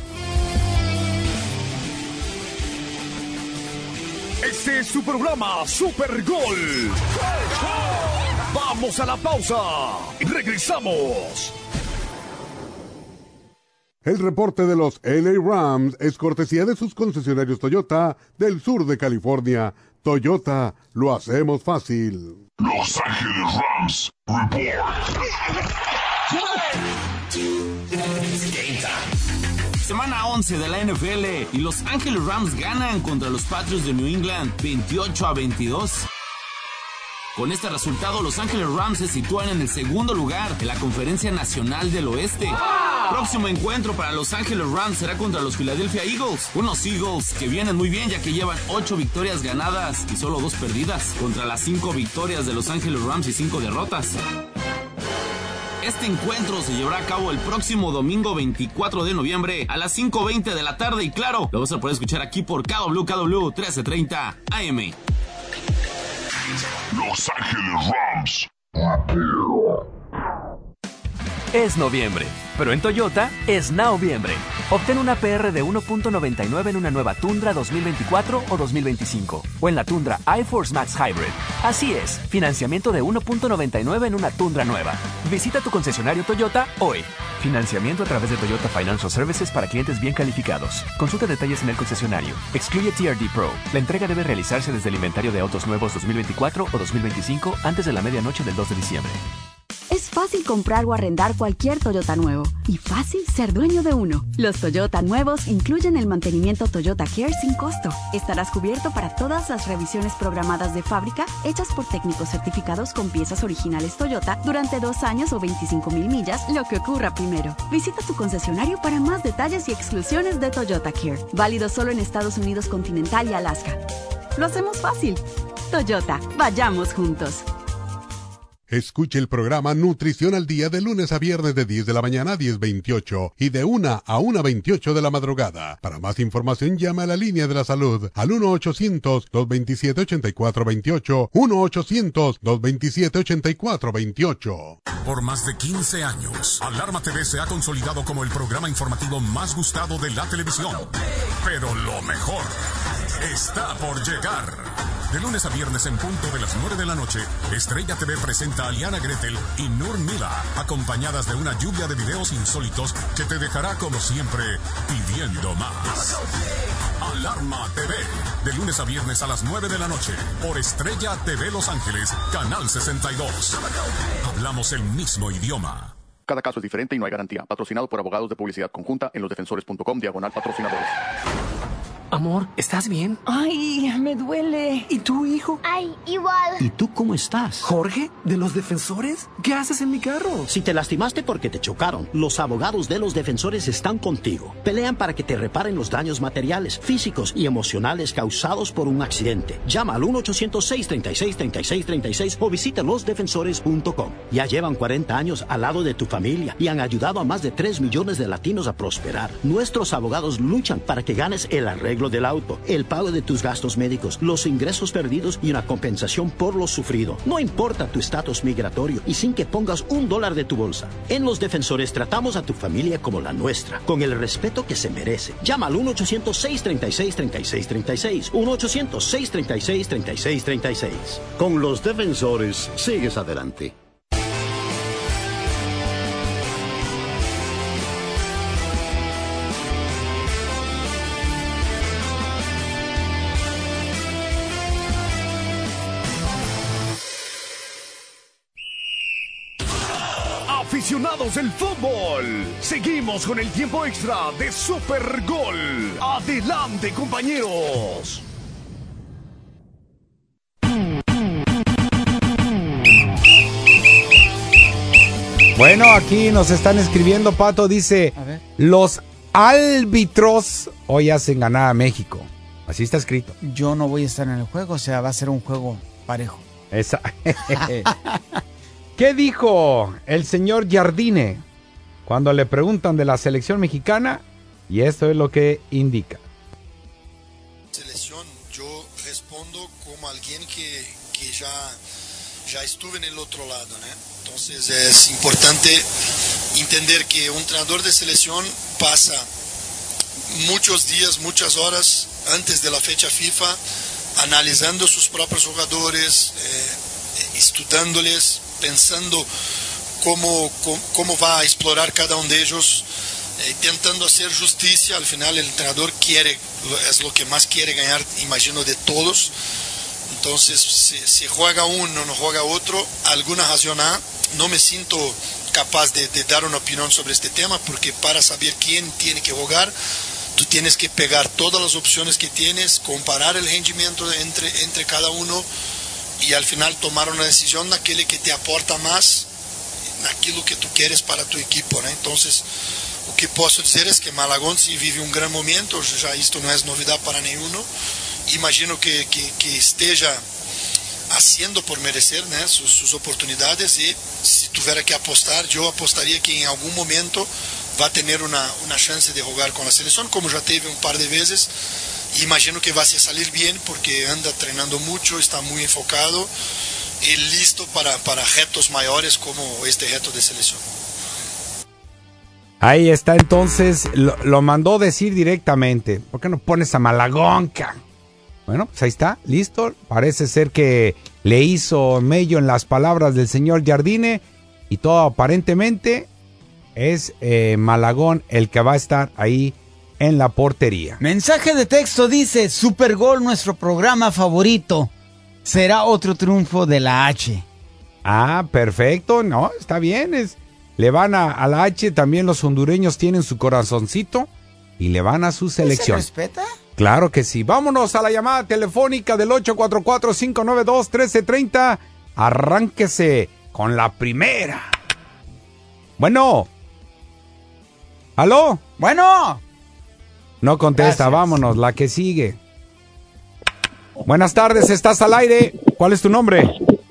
Este es su programa Super Gol. Vamos a la pausa y regresamos. El reporte de los L A Rams es cortesía de sus concesionarios Toyota del sur de California. Toyota, lo hacemos fácil. Los Ángeles Rams Report. Semana once de la N F L y Los Ángeles Rams ganan contra los Patriots de New England veintiocho a veintidós. Con este resultado, Los Ángeles Rams se sitúan en el segundo lugar en la Conferencia Nacional del Oeste. ¡Wow! Próximo encuentro para Los Ángeles Rams será contra los Philadelphia Eagles. Unos Eagles que vienen muy bien ya que llevan ocho victorias ganadas y solo dos perdidas, contra las cinco victorias de Los Ángeles Rams y cinco derrotas. Este encuentro se llevará a cabo el próximo domingo veinticuatro de noviembre a las cinco veinte de la tarde y claro, lo vas a poder escuchar aquí por K W K W trece treinta A M. Los Ángeles Rams. Es noviembre, pero en Toyota es noviembre. Obtén una P R de uno punto noventa y nueve en una nueva Tundra dos mil veinticuatro o dos mil veinticinco o en la Tundra iForce Max Hybrid. Así es, financiamiento de uno punto noventa y nueve en una Tundra nueva. Visita tu concesionario Toyota hoy. Financiamiento a través de Toyota Financial Services para clientes bien calificados. Consulta detalles en el concesionario. Excluye T R D Pro. La entrega debe realizarse desde el inventario de autos nuevos dos mil veinticuatro o dos mil veinticinco antes de la medianoche del dos de diciembre. Es fácil comprar o arrendar cualquier Toyota nuevo y fácil ser dueño de uno. Los Toyota nuevos incluyen el mantenimiento Toyota Care sin costo. Estarás cubierto para todas las revisiones programadas de fábrica hechas por técnicos certificados con piezas originales Toyota durante dos años o veinticinco mil millas, lo que ocurra primero. Visita tu concesionario para más detalles y exclusiones de Toyota Care. Válido solo en Estados Unidos continental y Alaska. Lo hacemos fácil. Toyota, vayamos juntos. Escuche el programa Nutrición al Día de lunes a viernes de diez de la mañana a diez veintiocho y de una a una veintiocho de la madrugada. Para más información llama a la línea de la salud al uno ochocientos, dos veintisiete, ochenta y cuatro veintiocho, uno ochocientos, dos veintisiete, ochenta y cuatro veintiocho. Por más de quince años, Alarma T V se ha consolidado como el programa informativo más gustado de la televisión. Pero lo mejor está por llegar. De lunes a viernes en punto de las nueve de la noche, Estrella T V presenta a Liana Gretel y Nur Mila, acompañadas de una lluvia de videos insólitos que te dejará como siempre pidiendo más. Alarma T V, de lunes a viernes a las nueve de la noche, por Estrella T V Los Ángeles, Canal sesenta y dos. Hablamos el mismo idioma. Cada caso es diferente y no hay garantía. Patrocinado por Abogados de Publicidad Conjunta en losdefensores punto com, diagonal patrocinadores. Amor, ¿estás bien? Ay, me duele. ¿Y tu hijo? Ay, igual. ¿Y tú cómo estás? ¿Jorge? ¿De los defensores? ¿Qué haces en mi carro? Si te lastimaste porque te chocaron, los abogados de los defensores están contigo. Pelean para que te reparen los daños materiales, físicos y emocionales causados por un accidente. Llama al uno ochocientos, seis treinta y seis, treinta y seis treinta y seis o visita los defensores punto com. Ya llevan cuarenta años al lado de tu familia y han ayudado a más de tres millones de latinos a prosperar. Nuestros abogados luchan para que ganes el arreglo del auto, el pago de tus gastos médicos, los ingresos perdidos y una compensación por lo sufrido. No importa tu estatus migratorio y sin que pongas un dólar de tu bolsa. En Los Defensores tratamos a tu familia como la nuestra, con el respeto que se merece. Llama al uno ochocientos, seis treinta y seis, treinta y seis treinta y seis, uno ochocientos, seis treinta y seis, treinta y seis treinta y seis. Con Los Defensores sigues adelante. aficionados del fútbol. Seguimos con el tiempo extra de Super Gol. Adelante, compañeros. Bueno, aquí nos están escribiendo, Pato, dice, los árbitros hoy hacen ganar a México. Así está escrito. Yo no voy a estar en el juego, o sea, va a ser un juego parejo. Esa. ¿Qué dijo el señor Jardine cuando le preguntan de la selección mexicana? Y esto es lo que indica. Selección, yo respondo como alguien que, que ya, ya estuve en el otro lado, ¿no? Entonces es importante entender que un entrenador de selección pasa muchos días, muchas horas antes de la fecha FIFA analizando sus propios jugadores, eh, estudiándoles, pensando cómo, cómo, cómo va a explorar cada uno de ellos, eh, intentando hacer justicia. Al final el entrenador quiere, es lo que más quiere ganar, imagino, de todos. Entonces, si, si juega uno, no juega otro, alguna razón hay. No me siento capaz de, de dar una opinión sobre este tema, porque para saber quién tiene que jugar, tú tienes que pegar todas las opciones que tienes, comparar el rendimiento entre, entre cada uno y al final tomar una decisión de aquel que te aporta más, aquello que tú quieres para tu equipo, ¿no? Entonces, lo que puedo decir es que Malagón sí vive un gran momento, ya esto no es novedad para ninguno. Imagino que, que, que esté haciendo por merecer, ¿no? sus, sus oportunidades, y si tuviera que apostar, yo apostaría que en algún momento va a tener una, una chance de jugar con la selección, como ya tuve un par de veces. Imagino que va a salir bien porque anda entrenando mucho, está muy enfocado y listo para, para retos mayores como este reto de selección. Ahí está, entonces, lo, lo mandó decir directamente. ¿Por qué no pones a Malagonca? Bueno, pues ahí está, listo. Parece ser que le hizo mello en las palabras del señor Jardine y todo aparentemente es eh, Malagón el que va a estar ahí en la portería. Mensaje de texto dice, Super Gol, nuestro programa favorito. Será otro triunfo de la H. Ah, perfecto, no, está bien. Es, le van a, a la H, también los hondureños tienen su corazoncito y le van a su selección. ¿Se respeta? Claro que sí. Vámonos a la llamada telefónica del ocho cuatro cuatro, cinco nueve dos, uno tres tres cero. Arránquese con la primera. Bueno. ¿Aló? Bueno. No contesta, gracias. Vámonos, la que sigue. Buenas tardes, estás al aire. ¿Cuál es tu nombre?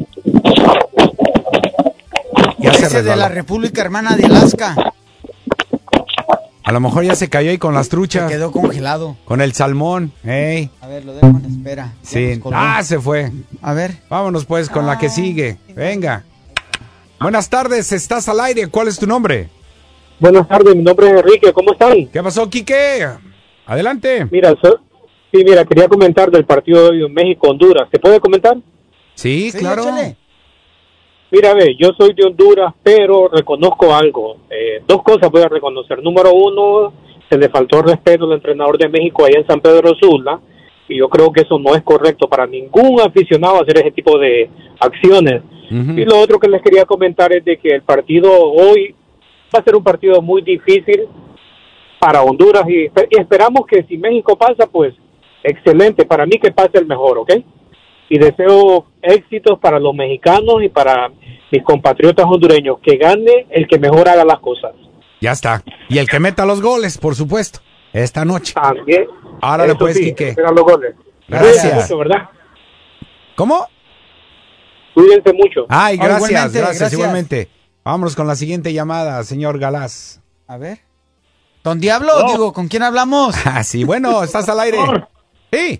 Ya se Ese de la República Hermana de Alaska. A lo mejor ya se cayó ahí con las truchas. Se quedó congelado. Con el salmón. Hey. A ver, lo dejo en espera. Sí. Ah, se fue. A ver. Vámonos pues con ah. la que sigue. Venga. Buenas tardes, estás al aire. ¿Cuál es tu nombre? Buenas tardes, mi nombre es Enrique. ¿Cómo están? ¿Qué pasó, Quique? Adelante. Mira, so, sí, mira, quería comentar del partido de hoy en México-Honduras. ¿Se puede comentar? Sí, sí, claro. Échale. Mira, ve, yo soy de Honduras, pero reconozco algo. Eh, dos cosas voy a reconocer. Número uno, se le faltó respeto al entrenador de México allá en San Pedro Sula, y yo creo que eso no es correcto para ningún aficionado hacer ese tipo de acciones. Uh-huh. Y lo otro que les quería comentar es de que el partido hoy va a ser un partido muy difícil para Honduras, y, y esperamos que si México pasa, pues excelente, para mí que pase el mejor, ¿ok? Y deseo éxitos para los mexicanos y para mis compatriotas hondureños, que gane el que mejor haga las cosas. Ya está. Y el que meta los goles, por supuesto, esta noche. También. Ahora le puedes, sí, Quique. Los goles. Gracias. Mucho, ¿verdad? ¿Cómo? Cuídense mucho. Ay, gracias, oh, igualmente, gracias, gracias, igualmente. Vámonos con la siguiente llamada, señor Galás. A ver. Don Diablo, no. digo, ¿con quién hablamos? Ah, sí, bueno, estás al aire. Sí.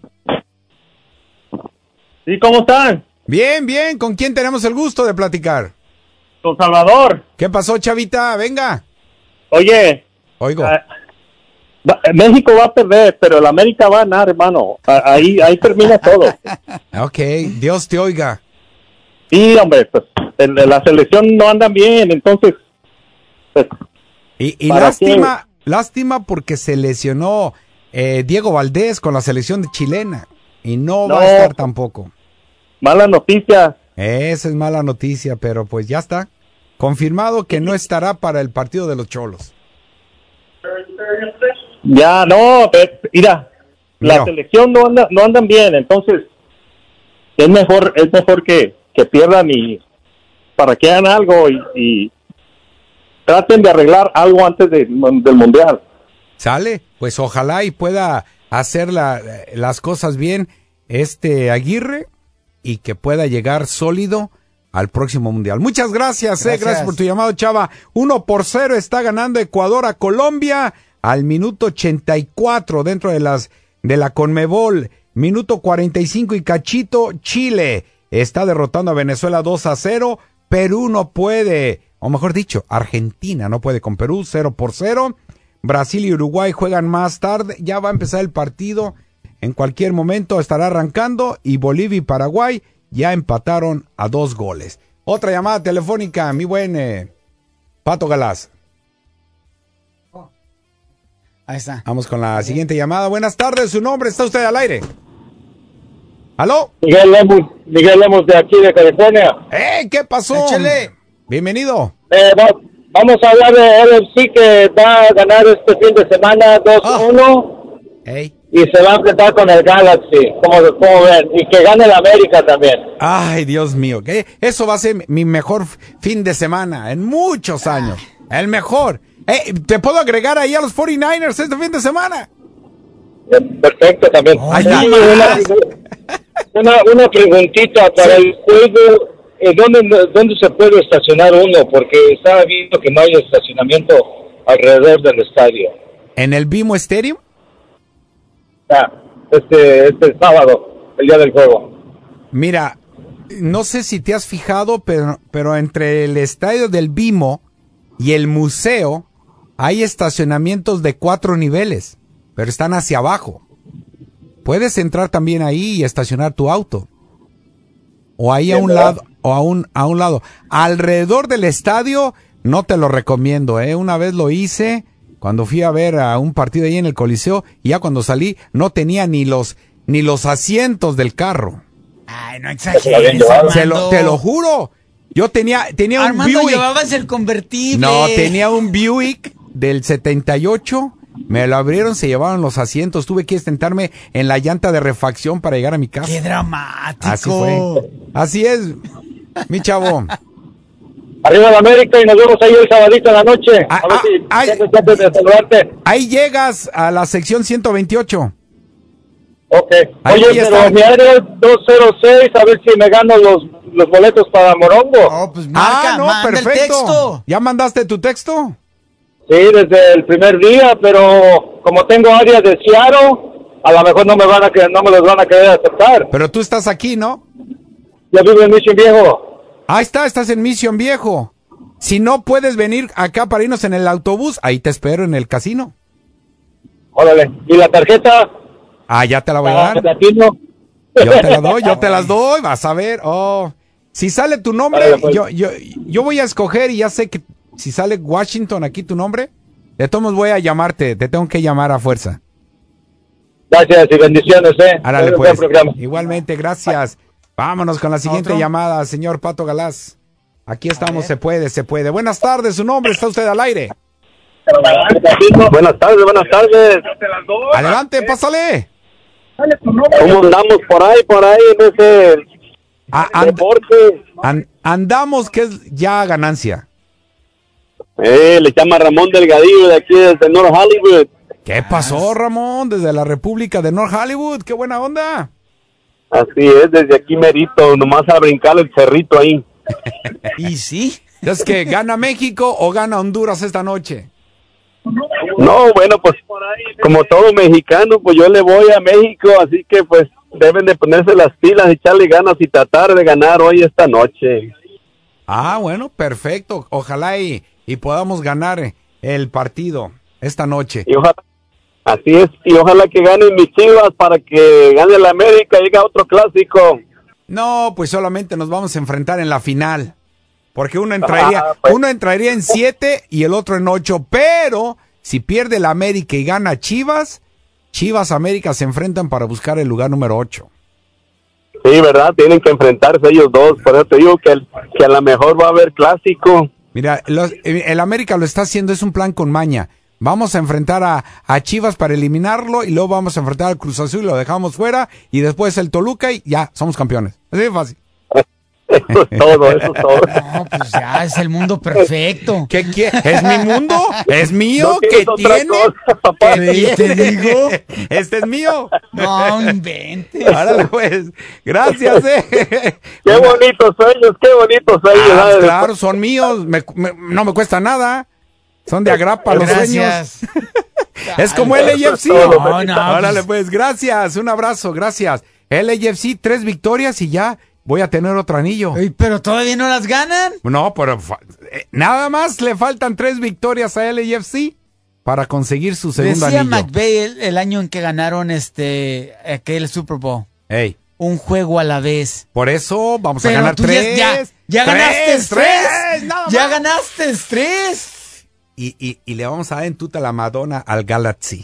Sí, ¿cómo están? Bien, bien, ¿con quién tenemos el gusto de platicar? Con Salvador. ¿Qué pasó, chavita? Venga. Oye. Oigo. Uh, México va a perder, pero el América va a ganar, hermano. Ahí, ahí termina todo. Ok, Dios te oiga. Sí, hombre, pues el, la selección no anda bien, entonces... Pues, y y lástima, qué? lástima porque se lesionó eh, Diego Valdés con la selección de chilena. Y no, no va a estar tampoco. Mala noticia. Esa es mala noticia, pero pues ya está. confirmado que no estará para el partido de los Cholos. Ya, no, pero, mira, la No. selección no anda, no andan bien, entonces es mejor, es mejor que, que pierdan y para que hagan algo y, y traten de arreglar algo antes de, del mundial. ¿Sale? Pues ojalá y pueda hacer la- las cosas bien este Aguirre y que pueda llegar sólido al próximo mundial. Muchas gracias, eh, Gracias. gracias por tu llamado, Chava. Uno por cero está ganando Ecuador a Colombia al minuto ochenta y cuatro dentro de las de la Conmebol. Minuto cuarenta y cinco y cachito, Chile está derrotando a Venezuela dos a cero. Perú no puede, o mejor dicho, Argentina no puede con Perú, cero por cero. Brasil y Uruguay juegan más tarde, ya va a empezar el partido. En cualquier momento estará arrancando y Bolivia y Paraguay ya empataron a dos goles. Otra llamada telefónica, mi buen eh, Pato Galás. Ahí está. Vamos con la siguiente llamada. Buenas tardes, su nombre, está usted al aire. ¿Aló? Miguel Lemos, Miguel Lemos de aquí de California. ¡Eh! ¿Qué pasó? Échale. Bienvenido. Eh, va- vamos a hablar de L F C que va a ganar este fin de semana dos uno Ey. y se va a enfrentar con el Galaxy, como, como ven, y que gane el América también. Ay, Dios mío, que eso va a ser mi mejor fin de semana en muchos años. El mejor. Eh, ¿te puedo agregar ahí a los cuarenta y nueve ers este fin de semana? Perfecto también. Ay, Y nada una, más. una, una preguntita para el juego, eh, ¿dónde, ¿dónde se puede estacionar uno? Porque estaba viendo que no hay estacionamiento alrededor del estadio. ¿En el Bimo Stadium? Ah, este, este sábado, el día del juego. Mira, no sé si te has fijado, pero, pero entre el estadio del Bimo y el museo hay estacionamientos de cuatro niveles, pero están hacia abajo. Puedes entrar también ahí y estacionar tu auto. O ahí a un lado, o a un, a un lado. Alrededor del estadio no te lo recomiendo, ¿eh? Una vez lo hice cuando fui a ver a un partido ahí en el Coliseo y ya cuando salí no tenía ni los, ni los asientos del carro. Ay, no exageres, Se lo, Armando. te lo juro. Yo tenía, tenía un Armando, Buick. llevabas el convertible. No, tenía un Buick del setenta y ocho. Me lo abrieron, se llevaron los asientos. Tuve que sentarme en la llanta de refacción para llegar a mi casa. ¡Qué dramático! Así fue. Así es, mi chavo. Arriba de América y nos vemos ahí el sabadito en la noche. Ah, A ver ah, si ay. tienes antes de saludarte. Ahí llegas a la sección ciento veintiocho. Ok. Ahí Oye, ya pero está. mi área es dos cero seis, a ver si me gano los, los boletos para Morongo. Oh, pues marca, Ah, no, manda el perfecto. texto. ¿Ya mandaste tu texto? Sí, desde el primer día, pero como tengo áreas de Seattle, a lo mejor no me van a que no me los van a querer aceptar. Pero tú estás aquí, ¿no? Yo vivo en Mission Viejo. Ahí está, estás en Mission Viejo. Si no puedes venir acá para irnos en el autobús, ahí te espero en el casino. Órale. ¿Y la tarjeta? Ah, ya te la voy a Ah, dar. platino. Yo te la doy, yo te las doy, vas a ver. Oh, si sale tu nombre, Órale, pues. yo, yo, yo voy a escoger y ya sé que si sale Washington aquí tu nombre, de todos modos voy a llamarte, te tengo que llamar a fuerza. Gracias y bendiciones, eh. Árale, Un buen pues. programa. Igualmente, gracias. Vámonos con la siguiente ¿Otro? llamada, señor Pato Galás. Aquí estamos, se puede, se puede. Buenas tardes, su nombre, está usted al aire. Buenas tardes, buenas tardes. Adelante, pásale. ¿Cómo andamos por ahí, por ahí en ese A- and- deporte? an- andamos, que es ya ganancia. Eh, le llama Ramón Delgadillo de aquí desde North Hollywood. ¿Qué pasó, Ramón? Desde la República de North Hollywood, qué buena onda. Así es, desde aquí merito, nomás a brincar el cerrito ahí. ¿Y sí? ¿Es que gana México o gana Honduras esta noche? No, bueno, pues como todo mexicano, pues yo le voy a México, así que pues deben de ponerse las pilas, echarle ganas y tratar de ganar hoy esta noche. Ah, bueno, perfecto. Ojalá y, y podamos ganar el partido esta noche. Y ojalá, así es, y ojalá que ganen mis Chivas para que gane la América y llegue otro clásico. No, pues solamente nos vamos a enfrentar en la final. Porque uno entraría, Ah, pues. uno entraría en siete y el otro en ocho. Pero si pierde la América y gana Chivas, Chivas América se enfrentan para buscar el lugar número ocho. Sí, ¿verdad? Tienen que enfrentarse ellos dos, por eso te digo que, el- que a lo mejor va a haber clásico. Mira, los, el América lo está haciendo, es un plan con maña. Vamos a enfrentar a, a Chivas para eliminarlo y luego vamos a enfrentar al Cruz Azul y lo dejamos fuera y después el Toluca y ya, somos campeones. Así de fácil. Eso es todo, eso es todo. No, pues ya es el mundo perfecto. ¿Qué quieres? ¿Es mi mundo? ¿Es mío? No ¿Qué otra tiene? cosa, papá. ¿Qué Te digo. Este es mío. No inventes. Árale, pues. Gracias, eh. Qué bonitos sueños, qué bonitos sueños. Ah, ¿sabes? claro, son míos. Me- me- no me cuesta nada. Son de agrapa los Gracias. sueños. Es como el A F C. No, no, Órale, pues. pues, gracias. Un abrazo, gracias. El A F C, tres victorias y ya voy a tener otro anillo. Ey, pero todavía no las ganan. No, pero fa- eh, nada más le faltan tres victorias a L A F C para conseguir su segundo Decía anillo. McVay el, el año en que ganaron este aquel Super Bowl. Ey, Un juego a la vez. por eso vamos a Pero ganar tú ya- tres. ya, ya Tres, ganaste tres. tres, nada Ya más. ganaste tres. Y, y, y le vamos a dar en tuta la Madonna al Galaxy.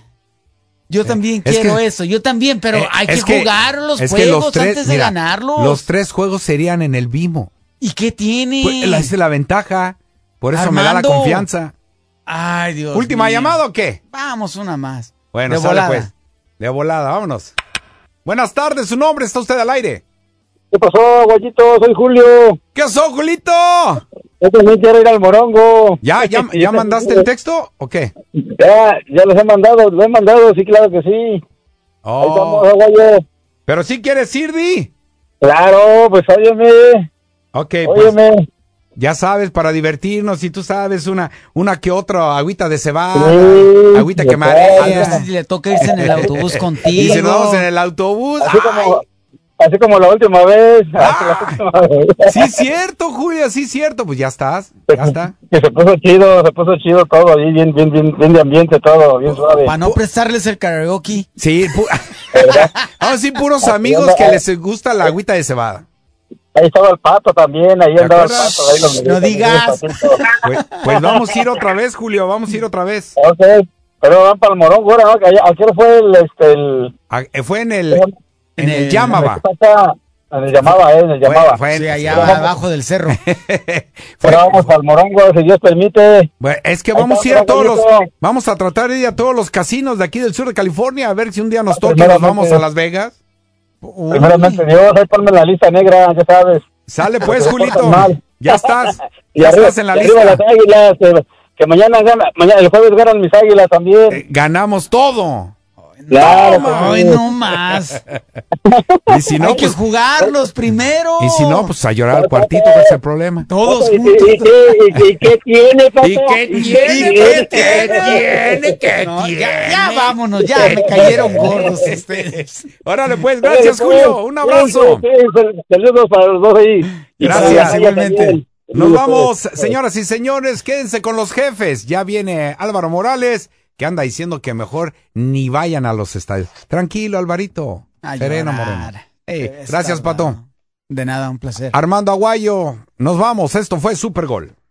Yo también Es quiero que- eso, yo también, pero Eh, hay que, es que- jugar los es que juegos los tres- antes de mira, ganarlos. Los tres juegos serían en el Vimo. ¿Y qué tiene? Pues, esa es la ventaja. Por eso me da la Armando. confianza. Ay, Dios ¿Última mío. llamada o qué? Vamos, una más. Bueno, De sale volada. pues. De volada, vámonos. Buenas tardes, su nombre, está usted al aire. ¿Qué pasó, Guayito? Soy Julio. ¿Qué pasó, Julito? Yo también quiero ir al Morongo. ¿Ya, ya, ya mandaste el texto o qué? Ya, ya los he mandado, lo he mandado, sí, claro que sí. Ahí Oh, estamos, Guayo. pero sí quieres ir, Di. Claro, pues óyeme, Ok, pues óyeme. ya sabes, para divertirnos, si tú sabes, una, una que otra agüita de cebada, Sí, agüita ya que A marea. ver si le toca irse en el autobús Y contigo. si nos vamos en el autobús. Así ¡ay! como, así como la última vez. Ah. así la última vez. Sí, cierto, Julia, sí, cierto. Pues ya estás, ya está. Que se puso chido, se puso chido todo, ahí bien, bien, bien, bien de ambiente todo, bien suave. Para no prestarles el karaoke. Sí, pu- vamos a decir puros amigos que les gusta la agüita de cebada. Ahí estaba el Pato también, ahí ¿Te andaba el acuerdas? Pato. Ahí lo miré No también, digas. el Patito. Pues, pues vamos a ir otra vez, Julio, vamos a ir otra vez. Ok, pero van para el Morongo ahora, ¿no? Que allá- Aquí fue el, este, el... Ah, eh, Fue en el, en el Llamaba. En el llamaba, eh, en el llamaba. Fue- fue- Sí, allá Pero vamos- abajo del cerro. Pero vamos al Morongo, si Dios permite. Bueno, es que Ahí vamos a está, ir a todos los, Rafaelito. vamos a tratar de ir a todos los casinos de aquí del sur de California, a ver si un día nos toca y nos Primeramente. vamos a Las Vegas. Primeramente Dios, ahí ponme en la lista negra, ya sabes. Sale pues, No te Julito. portas mal. Ya estás, Y ya arriba, estás en la y arriba lista. las águilas, que, que mañana gana, mañana, el jueves ganan mis águilas también. Eh, Ganamos todo. Claro, toma. que Ay, sí. no más. Y si no, Hay que pues, jugarlos primero. y si no, pues a llorar al cuartito, que es el problema. Todos ¿Y, juntos. y, y, y, y qué tiene, papá? ¿Y qué tiene? ¿Qué tiene? ¿Qué No, tiene? ya, ya vámonos, ya me cayeron gordos ustedes. Órale pues, gracias Julio, un abrazo. Sí, sí, sí, saludos para los dos ahí. Y para Gracias, la igualmente. también. Nos vamos, señoras y señores, quédense con los jefes. Ya viene Álvaro Morales, que anda diciendo que mejor ni vayan a los estadios. Tranquilo, Alvarito. A Sereno, llorar. Moreno. Ey, Está gracias, bárbaro. Pato. De nada, un placer. Armando Aguayo, nos vamos. Esto fue Super Gol.